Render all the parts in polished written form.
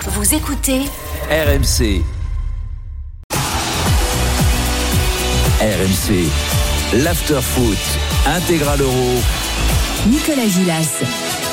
Vous écoutez RMC. RMC, l'after-foot, intégral euro. Nicolas Gilas.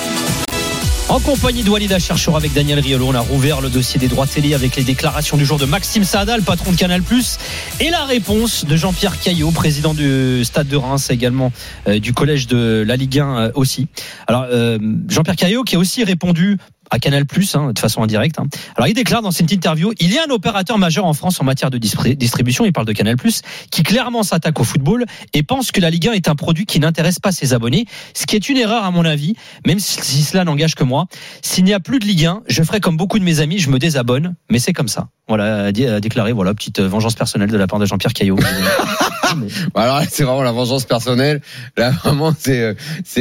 En compagnie de Walid Acharchour avec Daniel Riolo, on a rouvert le dossier des droits télé avec les déclarations du jour de Maxime Saada, le patron de Canal+, et la réponse de Jean-Pierre Caillot, président du Stade de Reims, également du collège de la Ligue 1 aussi. Alors Jean-Pierre Caillot qui a aussi répondu à Canal+, de façon indirecte. Alors il déclare dans cette interview, il y a un opérateur majeur en France en matière de distribution, il parle de Canal+, qui clairement s'attaque au football et pense que la Ligue 1 est un produit qui n'intéresse pas ses abonnés, ce qui est une erreur à mon avis, même si cela n'engage que moi. S'il n'y a plus de Ligue 1, je ferai comme beaucoup de mes amis, je me désabonne, mais c'est comme ça. Voilà, a déclaré, voilà, petite vengeance personnelle de la part de Jean-Pierre Caillot. Alors là, c'est vraiment la vengeance personnelle. Là, vraiment, je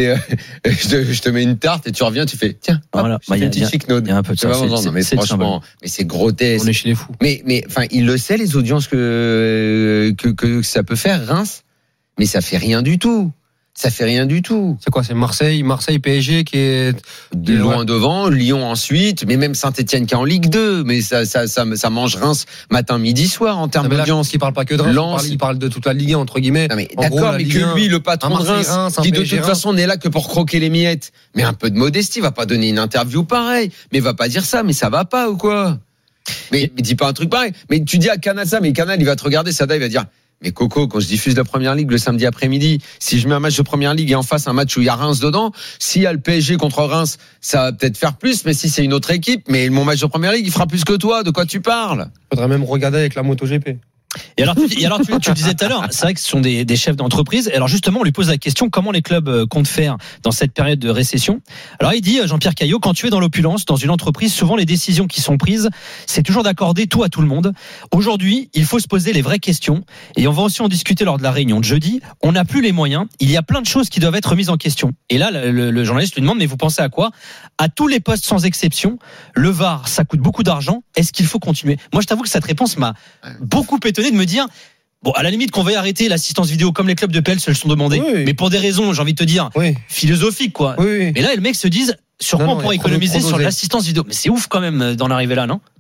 te mets une tarte et tu reviens, tu fais, tiens, voilà, une petite chic-note. Il y a un peu de ça. Non, mais franchement, mais c'est grotesque. On est chez les fous. Mais, enfin, il le sait, les audiences que ça peut faire, Reims. Mais ça fait rien du tout. Ça fait rien du tout. C'est quoi? C'est Marseille, PSG qui est de loin devant, Lyon ensuite, mais même Saint-Etienne qui est en Ligue 2. Mais ça mange Reims matin, midi, soir en termes d'audience. Il parle pas que de Reims, il parle de toute la Ligue 1 entre guillemets. Non mais d'accord, mais que lui, le patron de Reims, qui de toute façon n'est là que pour croquer les miettes. Mais un peu de modestie, va pas donner une interview pareille. Mais va pas dire ça, mais ça va pas ou quoi? Mais dis pas un truc pareil. Mais tu dis à Canal ça, mais Canal il va te regarder, Sada il va dire. Mais Coco, quand je diffuse la Première Ligue le samedi après-midi, si je mets un match de Première Ligue et en face un match où il y a Reims dedans, s'il y a le PSG contre Reims, ça va peut-être faire plus, mais si c'est une autre équipe, mais mon match de Première Ligue, il fera plus que toi, de quoi tu parles? Faudrait même regarder avec la MotoGP. Et alors tu disais tout à l'heure, c'est vrai que ce sont des chefs d'entreprise. Et alors justement, on lui pose la question comment les clubs comptent faire dans cette période de récession. Alors il dit, Jean-Pierre Caillot, quand tu es dans l'opulence, dans une entreprise, souvent les décisions qui sont prises, c'est toujours d'accorder tout à tout le monde. Aujourd'hui, il faut se poser les vraies questions. Et on va aussi en discuter lors de la réunion de jeudi. On n'a plus les moyens. Il y a plein de choses qui doivent être remises en question. Et là, le journaliste lui demande, mais vous pensez à quoi? À tous les postes sans exception. Le VAR, ça coûte beaucoup d'argent. Est-ce qu'il faut continuer? Moi, je t'avoue que cette réponse m'a beaucoup étonné de me dire, bon, à la limite qu'on veuille arrêter l'assistance vidéo comme les clubs de PL se le sont demandé, mais pour des raisons, j'ai envie de te dire, philosophiques, quoi. Mais là, les mecs se disent, sur quoi on pourrait économiser sur l'assistance vidéo? Mais c'est ouf quand même d'en arriver là, non?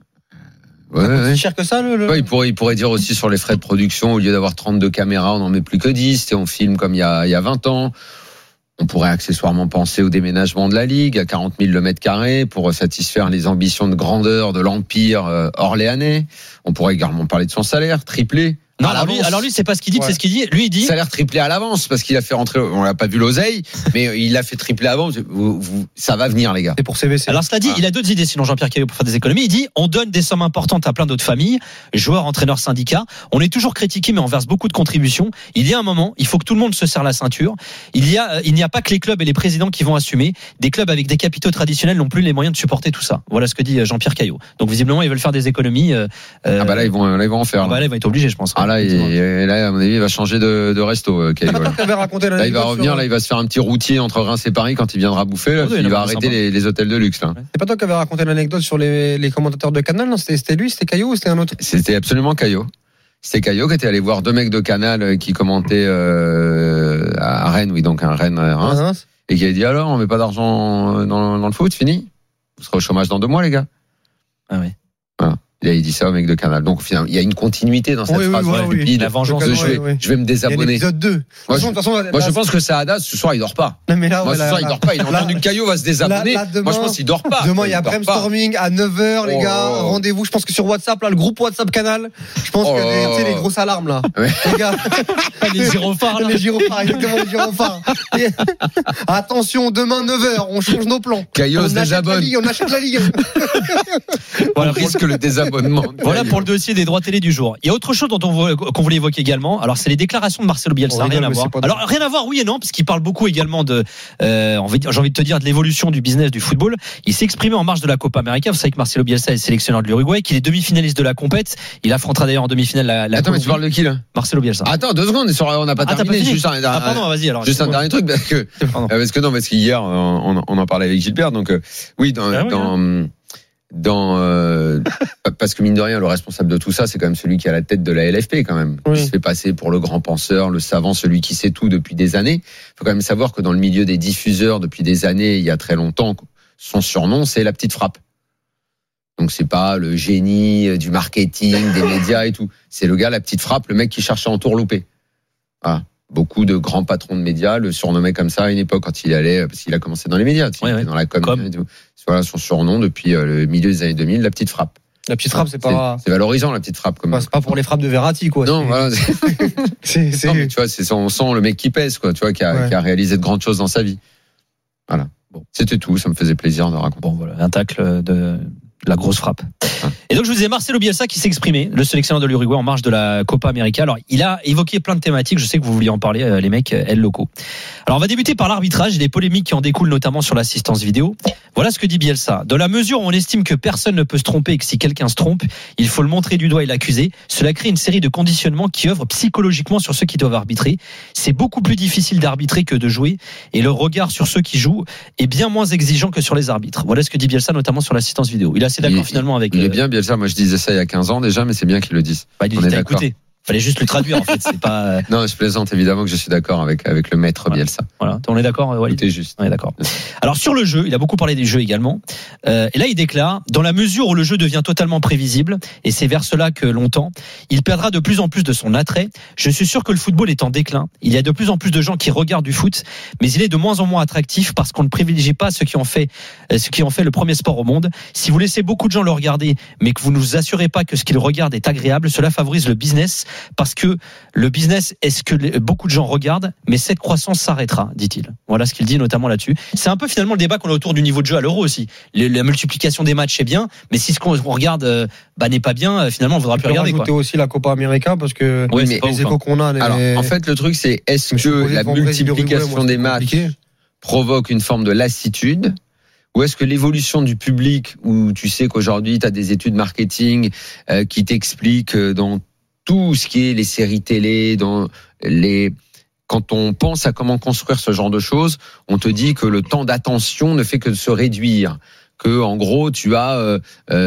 C'est cher que ça, il pourrait dire aussi sur les frais de production, au lieu d'avoir 32 caméras, on n'en met plus que 10, et on filme comme il y a 20 ans. On pourrait accessoirement penser au déménagement de la Ligue à 40 000 le mètre carré pour satisfaire les ambitions de grandeur de l'empire orléanais. On pourrait également parler de son salaire, triplé. Non, alors lui, c'est pas ce qu'il dit, c'est ce qu'il dit. Lui, il dit. Salaire triplé à l'avance, parce qu'il a fait rentrer, on l'a pas vu l'oseille, mais il a fait tripler à l'avance. Ça va venir, les gars. C'est pour CVC. Alors, cela dit, il a d'autres idées, sinon Jean-Pierre Caillot, pour faire des économies. Il dit, on donne des sommes importantes à plein d'autres familles, joueurs, entraîneurs, syndicats. On est toujours critiqué, mais on verse beaucoup de contributions. Il y a un moment, il faut que tout le monde se serre la ceinture. Il n'y a pas que les clubs et les présidents qui vont assumer. Des clubs avec des capitaux traditionnels n'ont plus les moyens de supporter tout ça. Voilà ce que dit Jean-Pierre Caillot. Donc, visiblement, ils veulent faire des économies. Là, ils vont en faire. Là, ils vont être obligés, je pense. Là, à mon avis, il va changer de resto. Là, il va revenir, là, il va se faire un petit routier entre Reims et Paris quand il viendra bouffer. Là, il va arrêter les hôtels de luxe. Là. C'est pas toi qui avais raconté l'anecdote sur les commentateurs de Canal, non? C'était lui, c'était Caillot ou c'était un autre? C'était absolument Caillot. C'était Caillot qui était allé voir deux mecs de Canal qui commentaient à Rennes, donc un Rennes-Reims, et qui a dit alors, on met pas d'argent dans le foot, fini. Vous serez au chômage dans 2 mois, les gars. Ah oui. Voilà. Il dit ça au mec de Canal. Donc, finalement, il y a une continuité dans cette phrase stupide. La vengeance. Je vais me désabonner. Épisode 2. Moi, je pense que Saada, ce soir, il dort pas. Non, mais là, ce soir, il dort pas. Il a entendu que Caillot va se désabonner. Moi, je pense qu'il dort pas. Demain, il y a brainstorming à 9h, les gars. Rendez-vous. Je pense que sur WhatsApp, là, le groupe WhatsApp Canal, je pense que les grosses alarmes, là. Les gars. Les gyrophares, là. Les gyrophares, exactement, les gyrophares. Attention, demain, 9h, on change nos plans. Caillot se désabonne. On achète la Ligue. On risque le désabonnement. Voilà pour le dossier des droits télé du jour. Il y a autre chose qu'on voulait évoquer également. Alors, c'est les déclarations de Marcelo Bielsa. Rien à voir. Alors, rien à voir, oui et non, parce qu'il parle beaucoup également de, j'ai envie de te dire, de l'évolution du business du football. Il s'est exprimé en marge de la Copa América. Vous savez que Marcelo Bielsa est sélectionneur de l'Uruguay, qu'il est demi-finaliste de la compète. Il affrontera d'ailleurs en demi-finale la Attends, mais tu parles de qui, là? Marcelo Bielsa. Attends, 2 secondes, on n'a pas terminé. Juste un dernier truc, parce qu'hier, on en parlait avec Gilbert, donc, oui, parce que mine de rien, le responsable de tout ça, c'est quand même celui qui est à la tête de la LFP quand même. Il se fait passer pour le grand penseur, le savant, celui qui sait tout depuis des années. Il faut quand même savoir que dans le milieu des diffuseurs depuis des années, il y a très longtemps, son surnom, c'est la petite frappe. Donc Donc c'est pas le génie du marketing, des médias et tout. C'est le gars, la petite frappe, le mec qui cherchait à entourlouper. Voilà. Beaucoup de grands patrons de médias le surnommaient comme ça à une époque quand il allait, parce qu'il a commencé dans les médias, dans la com. Et tout. Voilà son surnom depuis le milieu des années 2000, la petite frappe. La petite frappe, c'est pas. C'est valorisant, la petite frappe. C'est pas pour les frappes de Verratti, quoi. Non, voilà. Non, mais tu vois, on sent le mec qui pèse, quoi, tu vois, qui a réalisé de grandes choses dans sa vie. Voilà. Bon, c'était tout, ça me faisait plaisir de raconter. Bon, voilà, un tacle de la grosse frappe. Et donc je vous disais Marcelo Bielsa qui s'est exprimé, le sélectionneur de l'Uruguay en marge de la Copa América. Alors il a évoqué plein de thématiques, je sais que vous vouliez en parler les mecs, elle locaux. Alors on va débuter par l'arbitrage et les polémiques qui en découlent notamment sur l'assistance vidéo. Voilà ce que dit Bielsa. Dans la mesure où on estime que personne ne peut se tromper et que si quelqu'un se trompe, il faut le montrer du doigt et l'accuser, cela crée une série de conditionnements qui œuvrent psychologiquement sur ceux qui doivent arbitrer. C'est beaucoup plus difficile d'arbitrer que de jouer et le regard sur ceux qui jouent est bien moins exigeant que sur les arbitres. Voilà ce que dit Bielsa notamment sur l'assistance vidéo. Il est assez d'accord finalement avec... Il est bien Bielsa, moi je disais ça il y a 15 ans déjà, mais c'est bien qu'ils le disent. Bah, on est d'accord. Fallait juste le traduire en fait, c'est pas. Non, je plaisante évidemment que je suis d'accord avec le maître Bielsa. Voilà, on est d'accord, Walid. Tout est juste. On est d'accord. Alors sur le jeu, il a beaucoup parlé des jeux également. Et là, il déclare dans la mesure où le jeu devient totalement prévisible, et c'est vers cela que l'on tend, il perdra de plus en plus de son attrait. Je suis sûr que le football est en déclin. Il y a de plus en plus de gens qui regardent du foot, mais il est de moins en moins attractif parce qu'on ne privilégie pas ceux qui ont fait le premier sport au monde. Si vous laissez beaucoup de gens le regarder, mais que vous ne vous assurez pas que ce qu'ils regardent est agréable, cela favorise le business. Parce que le business est ce que beaucoup de gens regardent, mais cette croissance s'arrêtera, dit-il. Voilà ce qu'il dit notamment là-dessus. C'est un peu finalement le débat qu'on a autour du niveau de jeu à l'Euro aussi. La multiplication des matchs c'est bien, mais si ce qu'on regarde n'est pas bien, finalement on ne voudra plus regarder. Rajouter aussi la Copa América parce que les échos qu'on a. Alors en fait le truc c'est est-ce que la multiplication des matchs provoque une forme de lassitude? Ou est-ce que l'évolution du public, où tu sais qu'aujourd'hui tu as des études marketing qui t'expliquent dans tout ce qui est les séries télé, quand on pense à comment construire ce genre de choses, on te dit que le temps d'attention ne fait que se réduire. Que, en gros, tu avais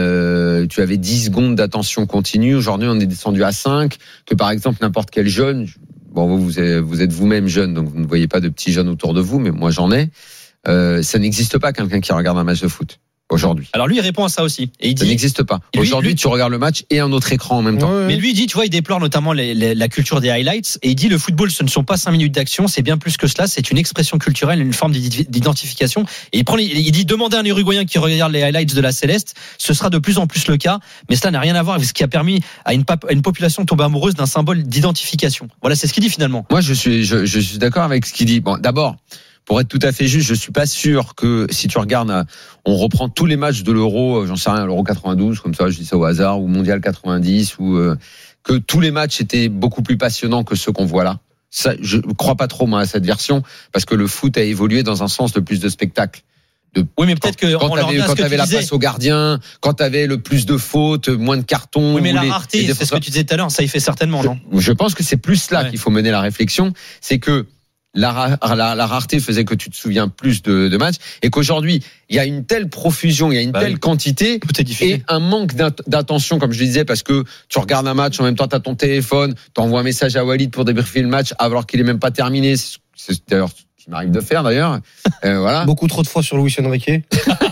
10 secondes d'attention continue. Aujourd'hui, on est descendu à 5. Que, par exemple, n'importe quel jeune, bon, vous êtes vous-même jeune, donc vous ne voyez pas de petits jeunes autour de vous, mais moi, j'en ai. Ça n'existe pas quelqu'un qui regarde un match de foot. Aujourd'hui. Alors lui il répond à ça aussi et il dit ça n'existe pas. Aujourd'hui tu regardes le match et un autre écran en même temps. Mais lui il dit, tu vois, il déplore notamment la culture des highlights et il dit le football ce ne sont pas 5 minutes d'action, c'est bien plus que cela, c'est une expression culturelle, une forme d'identification. Et il dit demander à un Uruguayen qui regarde les highlights de la Céleste, ce sera de plus en plus le cas, mais cela n'a rien à voir avec ce qui a permis à une population de tomber amoureuse d'un symbole d'identification. Voilà, c'est ce qu'il dit finalement. Moi je suis d'accord avec ce qu'il dit. Bon, d'abord, pour être tout à fait juste, je suis pas sûr que si tu regardes, on reprend tous les matchs de l'Euro, j'en sais rien, l'Euro 92, comme ça, je dis ça au hasard, ou Mondial 90, ou que tous les matchs étaient beaucoup plus passionnants que ceux qu'on voit là. Ça, je crois pas trop moi à cette version, parce que le foot a évolué dans un sens de plus de spectacle. Oui, mais peut-être que quand t'avais la passe au gardien, quand t'avais le plus de fautes, moins de cartons. Oui, mais la rareté, c'est ce que tu disais tout à l'heure, ça y fait certainement, non? Je pense que c'est plus là qu'il faut mener la réflexion, c'est que la rareté faisait que tu te souviens plus de matchs et qu'aujourd'hui il y a une telle profusion, il y a une telle quantité et un manque d'attention comme je le disais, parce que tu regardes un match en même temps tu as ton téléphone, tu envoies un message à Walid pour débriefer le match alors qu'il est même pas terminé. C'est d'ailleurs ce qui m'arrive de faire d'ailleurs. Voilà. Beaucoup trop de fois sur Luis Enrique. Et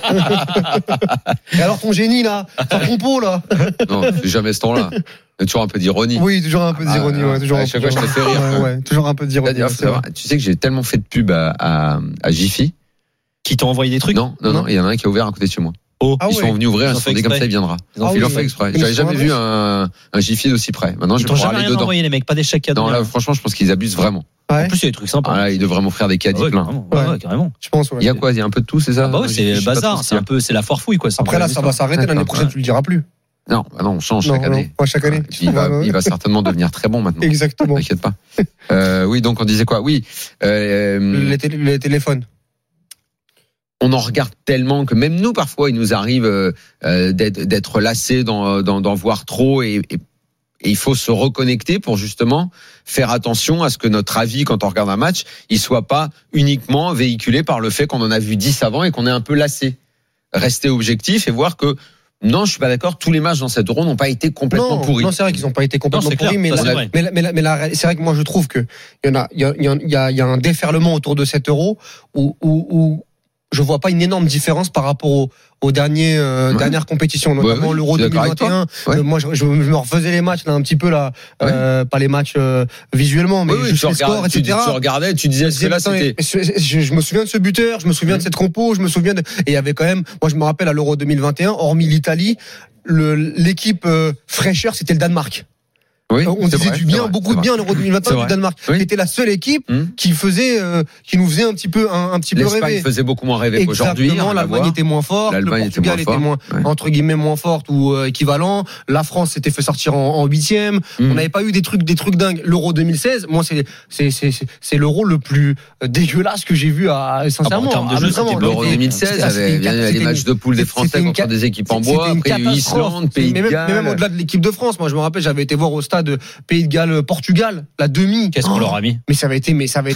alors ton génie là, ta compo là. Non, c'est jamais ce temps-là. Il y a toujours un peu d'ironie. Oui, toujours un peu d'ironie. À chaque fois, je te fais rire. Ouais, toujours un peu d'ironie. Tu sais que j'ai tellement fait de pub à Jiffy. Qui t'ont envoyé des trucs? Non. Il y en a un qui a ouvert à côté de chez moi. Ils sont venus ouvrir, ils se sont dit comme ça, il viendra. Ils l'ont fait exprès. J'avais jamais vu un Jiffy d'aussi près. Maintenant, je vais pouvoir aller dedans. Envoyé les mecs, pas des chèques cadeaux. Non, là, franchement, je pense qu'ils abusent vraiment. En plus, il y a des trucs sympas. Là, ils devraient m'offrir des caddies pleins. Ouais, carrément. Je pense. Il y a quoi? Il y a un peu de tout, c'est ça? Bah ouais, c'est le bazar. C'est la foire fouille, quoi. Après, là, ça va s'arrêter. L'année prochaine, tu le diras plus. Non, on change chaque année. Pas chaque année. Il va certainement devenir très bon maintenant. Exactement. T'inquiète pas. Oui, donc on disait quoi? Oui. Les téléphones. On en regarde tellement que même nous, parfois, il nous arrive d'être lassés d'en voir trop et il faut se reconnecter pour justement faire attention à ce que notre avis, quand on regarde un match, il soit pas uniquement véhiculé par le fait qu'on en a vu 10 avant et qu'on est un peu lassé. Rester objectif et voir que non, je suis pas d'accord, tous les matchs dans cette Euro n'ont pas été complètement pourris. Non, c'est vrai qu'ils n'ont pas été complètement pourris, mais c'est vrai que moi je trouve que il y a un déferlement autour de cette Euro où je vois pas une énorme différence par rapport aux dernières compétitions, notamment l'Euro 2021. Moi, je me refaisais les matchs là un petit peu là, pas les matchs visuellement, mais juste les scores, etc. Tu regardais, tu disais que là c'était. Je me souviens de ce buteur, je me souviens de cette compo, et il y avait quand même, moi je me rappelle à l'Euro 2021, hormis l'Italie, l'équipe fraîcheur, c'était le Danemark. Oui, on disait du bien, beaucoup de bien l'Euro 2021 du Danemark. Qui était la seule équipe qui nous faisait un petit peu rêver. L'Espagne faisait beaucoup moins rêver qu'aujourd'hui. Exactement, l'Allemagne était moins forte, le Portugal était moins entre guillemets moins forte ou équivalent. La France s'était fait sortir en 8e. On n'avait pas eu des trucs dingues. L'Euro 2016, moi c'est l'Euro le plus dégueulasse que j'ai vu sincèrement. En termes de jeu, c'était l'Euro 2016, il y avait les matchs de poule des Français contre des équipes en bois, après Islande, Pays de Galles. Mais même au-delà de l'équipe de France, moi je me rappelle, j'avais été voir au stade de Pays de Galles, Portugal, la demi. Qu'est-ce qu'on leur a mis? Mais ça avait été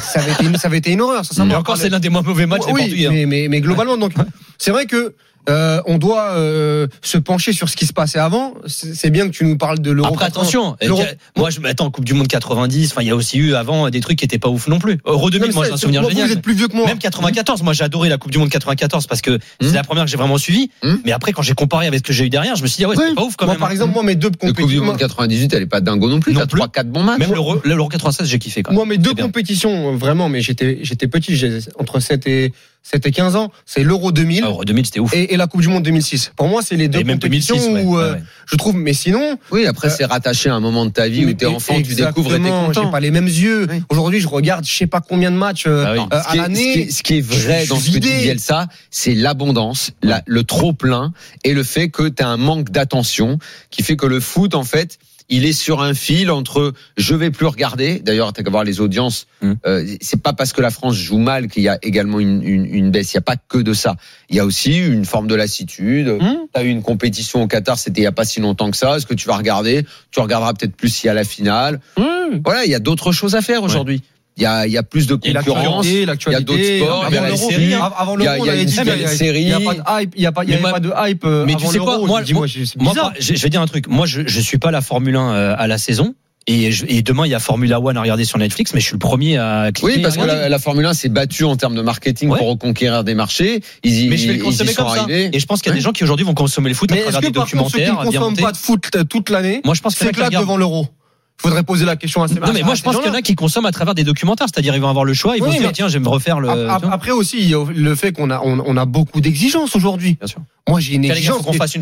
une horreur. Ça et encore, c'est l'un des moins mauvais matchs des Portugais. Mais globalement, donc, c'est vrai que, on doit se pencher sur ce qui se passait avant. C'est bien que tu nous parles de l'Euro. Après, attention, moi je m'attends Coupe du Monde 90. Enfin, il y a aussi eu avant des trucs qui étaient pas ouf non plus. Euro 2000, moi j'ai un souvenir génial. Vous êtes plus vieux que moi. Même 94, moi j'ai adoré la Coupe du Monde 94 parce que c'est la première que j'ai vraiment suivie. Mais après, quand j'ai comparé avec ce que j'ai eu derrière, je me suis dit c'est pas ouf quand même. Par exemple, moi mes deux compétitions. La Coupe du Monde 98, elle est pas dingo non plus. T'as 3-4 bons matchs. Même l'Euro 96, j'ai kiffé quand même. Moi mes deux compétitions vraiment, mais j'étais petit, j'ai entre 7 et 15 ans, c'est l'Euro 2000. L'Euro 2000, c'était ouf. Et la Coupe du Monde 2006. Pour moi, c'est les deux compétitions où je trouve, mais sinon. Oui, après, c'est rattaché à un moment de ta vie où t'es enfant, tu découvres et t'es content. J'ai pas les mêmes yeux. Oui. Aujourd'hui, je regarde, je sais pas combien de matchs à l'année. Ce qui est vrai dans ce que tu dis, Bielsa, c'est l'abondance, le trop plein et le fait que t'as un manque d'attention qui fait que le foot, en fait, il est sur un fil entre je vais plus regarder. D'ailleurs, t'as qu'à voir les audiences. C'est pas parce que la France joue mal qu'il y a également une baisse. Il y a pas que de ça. Il y a aussi une forme de lassitude. T'as eu une compétition au Qatar, c'était il y a pas si longtemps que ça. Est-ce que tu vas regarder? Tu regarderas peut-être plus si à la finale. Voilà, il y a d'autres choses à faire aujourd'hui. Il y a plus de concurrence, il y a d'autres sports, il y a la série, avant l'Euro, il y a une série, il y a pas de hype, il y a pas de hype. Mais tu sais quoi, moi, je vais dire un truc. Moi, je suis pas la Formule 1 à la saison. Et demain, il y a Formula One à regarder sur Netflix, mais je suis le premier à cliquer. Oui, parce que la Formule 1 s'est battue en termes de marketing pour reconquérir des marchés. Mais je vais le consommer comme ça. Et je pense qu'il y a des gens qui aujourd'hui vont consommer le foot à travers des documentaires. Mais est-ce que par contre, ceux qui ne consomment pas de foot toute l'année, moi, je pense que s'éclatent devant l'Euro? Faudrait poser la question à ces. Non, mais moi je pense qu'il y en a qui consomment à travers des documentaires, c'est-à-dire ils vont avoir le choix, ils vont se dire tiens, je vais me refaire le. Après aussi, il y a le fait qu'on a beaucoup d'exigences aujourd'hui. Bien sûr. Moi, j'ai une exigence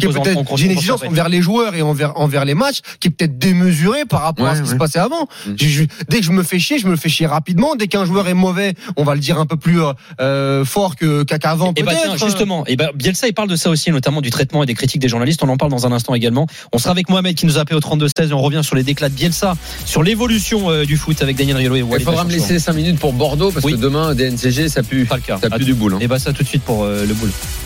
envers les joueurs et envers les matchs qui est peut-être démesurée par rapport à ce qui se passait avant. Dès que je me fais chier rapidement. Dès qu'un joueur est mauvais, on va le dire un peu plus fort qu'avant. Et tiens, justement, Bielsa il parle de ça aussi, notamment du traitement et des critiques des journalistes. On en parle dans un instant également. On sera avec Mohamed qui nous appelle au 32-16 et on revient sur les déclats de Bielsa, sur l'évolution du foot avec Daniel Riolo et Walid. Il faudra me laisser 5 minutes pour Bordeaux parce que demain DNCG ça pue. Pas le cas. Ça pue du boule. Et ça tout de suite pour le boule.